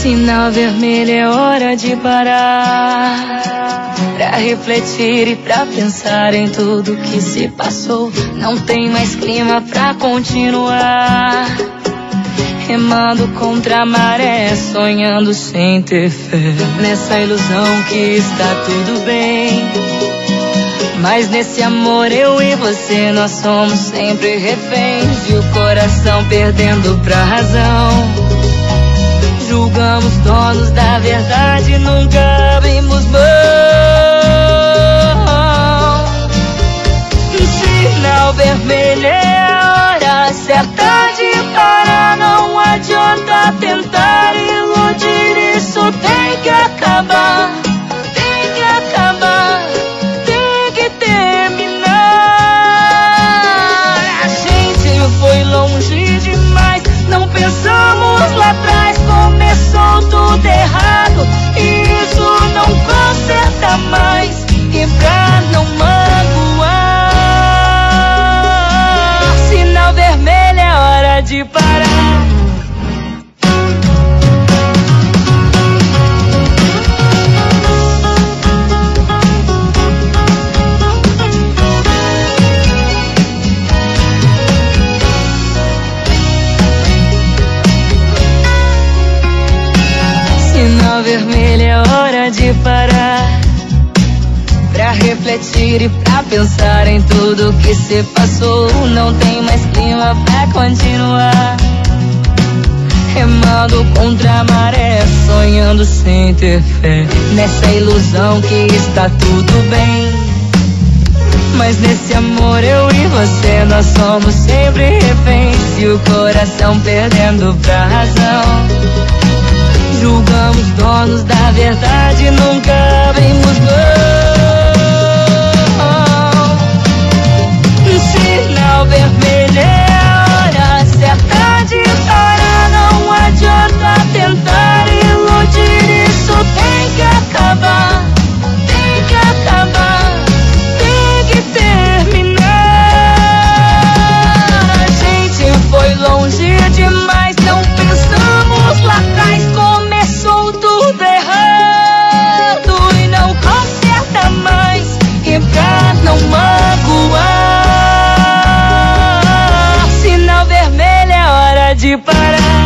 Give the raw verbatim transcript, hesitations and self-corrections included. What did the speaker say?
Sinal vermelho, é hora de parar, pra refletir e pra pensar em tudo que se passou. Não tem mais clima pra continuar, remando contra a maré, sonhando sem ter fé, nessa ilusão que está tudo bem. Mas nesse amor eu e você, nós somos sempre reféns, e o coração perdendo pra razão. Julgamos donos da verdade, nunca abrimos mão. Sinal vermelho, é a hora certa de parar. Não adianta tentar iludir, isso tem que acabar. Tem que acabar, tem que terminar. A gente foi longe demais, não pensamos lá atrás. Começou tudo errado, e isso não conserta mais. E pra não magoar, sinal vermelho, é hora de parar. Sinal vermelho, é hora de parar, pra refletir e pra pensar em tudo que se passou. Não tem mais clima pra continuar, remando contra a maré, sonhando sem ter fé, nessa ilusão que está tudo bem. Mas nesse amor eu e você, nós somos sempre reféns, e o coração perdendo pra razão. Julgamos donos da verdade, nunca abrimos mão. Sinal vermelho, é a hora certa de parar. Não adianta tentar iludir, isso tem que acabar. Tem que acabar, tem que terminar. A gente foi longe demais, não pensamos lá atrás. Começou tudo errado e não conserta mais. E pra não magoar, sinal vermelho, é hora de parar.